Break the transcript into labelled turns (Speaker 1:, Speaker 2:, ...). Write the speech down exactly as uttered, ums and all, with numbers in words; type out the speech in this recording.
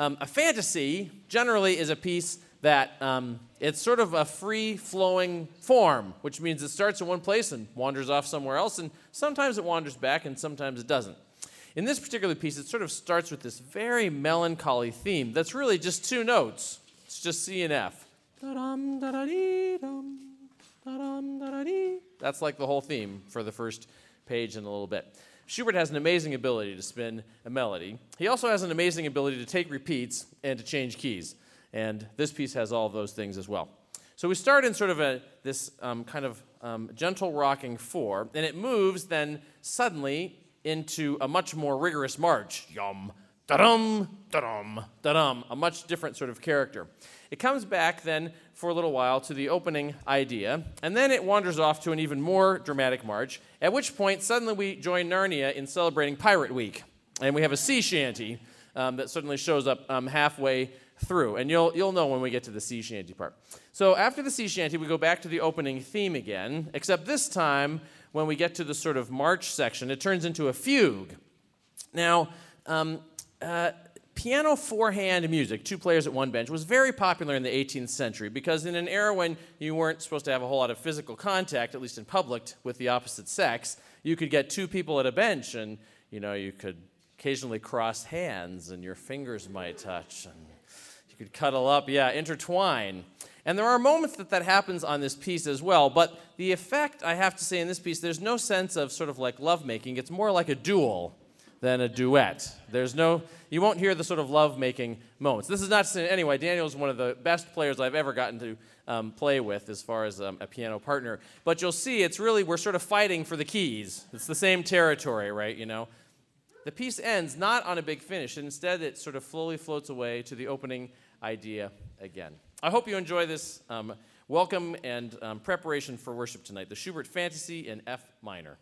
Speaker 1: Um, a fantasy generally is a piece that um, it's sort of a free-flowing form, which means it starts in one place and wanders off somewhere else, and sometimes it wanders back and sometimes it doesn't. In this particular piece, it sort of starts with this very melancholy theme that's really just two notes. It's just C and F. Da-dum, da-da-dee-dum, da-dum, da-da-dee. That's like the whole theme for the first page in a little bit. Schubert has an amazing ability to spin a melody. He also has an amazing ability to take repeats and to change keys. And this piece has all of those things as well. So we start in sort of a, this um, kind of um, gentle rocking four, and it moves then suddenly into a much more rigorous march. Yum, da-dum, da-dum, da-dum, a much different sort of character. It comes back then for a little while to the opening idea, and then it wanders off to an even more dramatic march, at which point suddenly we join Narnia in celebrating Pirate Week, and we have a sea shanty um, that suddenly shows up um, halfway through, and you'll you'll know when we get to the sea shanty part. So after the sea shanty, we go back to the opening theme again, except this time, when we get to the sort of march section, it turns into a fugue. Now, um, uh, piano four-hand music, two players at one bench, was very popular in the eighteenth century because in an era when you weren't supposed to have a whole lot of physical contact, at least in public, with the opposite sex, you could get two people at a bench, and you know you could occasionally cross hands, and your fingers might touch, and you could cuddle up, yeah, intertwine. And there are moments that that happens on this piece as well, but the effect, I have to say, in this piece, there's no sense of sort of like lovemaking. It's more like a duel than a duet. There's no, you won't hear the sort of lovemaking moments. This is not to say, anyway, Daniel's one of the best players I've ever gotten to um, play with as far as um, a piano partner. But you'll see, it's really, we're sort of fighting for the keys. It's the same territory, right, you know? The piece ends not on a big finish. Instead, it sort of slowly floats away to the opening idea again. I hope you enjoy this um, welcome and um, preparation for worship tonight, the Schubert Fantasy in F minor.